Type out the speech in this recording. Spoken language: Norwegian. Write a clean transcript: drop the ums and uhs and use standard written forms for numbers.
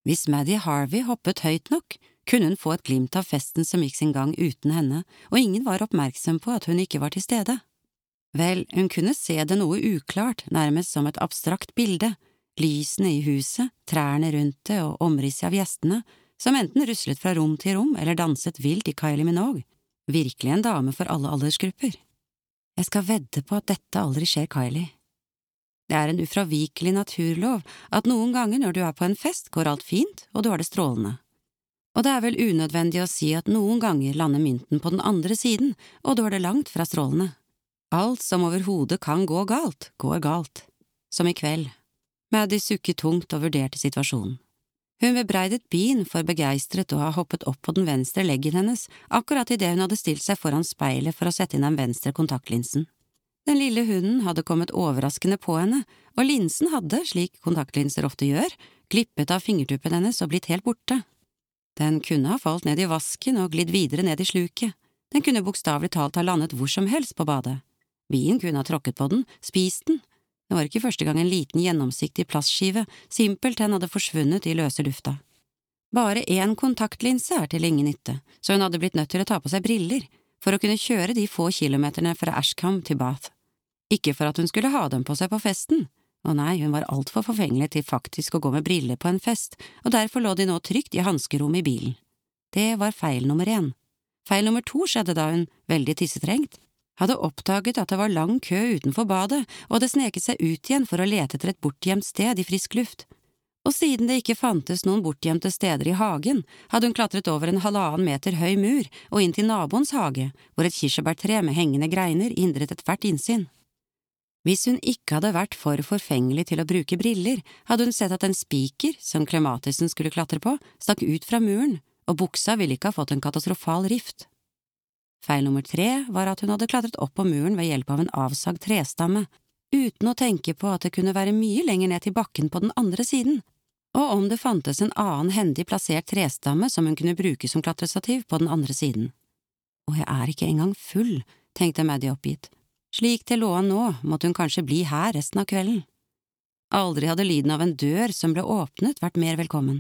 Hvis Maddie Harvey hoppet høyt nok, kunne hun få et glimt av festen som gikk sin gang uten henne, og ingen var oppmerksom på at hun ikke var til stede. Vel, hun kunne se det noe uklart, nærmest som et abstrakt bilde, lysene i huset, trærne rundt det og omrisset av gjestene, som enten ruslet fra rom til rom eller danset vilt i Kylie Minogue. Virkelig en dame for alle aldersgrupper. Jeg skal vedde på at dette aldri skjer Kylie. Det er en ufravikelig naturlov at noen ganger når du er på en fest går alt fint og du har det strålende. Og det er vel unødvendig å si at noen ganger lander mynten på den andre siden og du har det langt fra strålende. Alt som overhodet kan gå galt, går galt. Som i kveld. Maddie sukket tungt og vurderte situasjonen. Hun bebreidet Bean for begeistret å ha hoppet opp på den venstre leggen hennes akkurat i det hun hadde stilt seg foran speilet for å sette inn den venstre kontaktlinsen. Den lille hunden hadde kommet overraskende på henne, og linsen hadde, slik kontaktlinser ofte gjør, glippet av fingertuppen hennes og blitt helt borte. Den kunne ha falt ned i vasken og glidd videre ned i sluket. Den kunne bokstavelig talt ha landet hvor som helst på badet. Bien kunne ha tråkket på den, spist den. Det var ikke første gang en liten gjennomsiktig plastskive simpelthen hadde forsvunnet i løse lufta. Bare én kontaktlinse er til ingen nytte, så hun hadde blitt nødt til å ta på seg briller, for å kunne kjøre de få kilometerne fra Ashcombe til Bath. Ikke for at hun skulle ha dem på seg på festen. Å nei, hun var alt for forfengelig til faktisk å gå med briller på en fest, og derfor lå de nå trygt i hanskerommet i bilen. Det var feil nummer 1. Feil nummer 2 skjedde da hun, veldig tissetrengt, hadde oppdaget at det var lang kø utenfor badet, og hadde sneket seg ut igjen for å lete etter et bortgjemt sted i frisk luft. Og siden det ikke fantes noen bortgjemte steder i hagen, hadde hun klatret over en 1,5 meter høy mur og inn til naboens hage, hvor et kirsebærtre med hengende greiner hindret ethvert innsyn. Hvis hun ikke hadde vært for forfengelig til å bruke briller, hadde hun sett at en spiker, som Clematisen skulle klatre på, stakk ut fra muren, og buksa ville ikke ha fått en katastrofal rift. Feil nummer 3 var at hun hadde klatret opp på muren ved hjelp av en avsagd trestamme, uten å tenke på at det kunne være mye lenger ned til bakken på den andre siden, og om det fantes en annen hendig plassert trestamme som hun kunne bruke som klatrestativ på den andre siden. Og jeg er ikke engang full, tenkte Maddie oppgitt. Slik det lå an nå, måtte hun kanskje bli her resten av kvelden. Aldri hadde lyden av en dør som ble åpnet vært mer velkommen.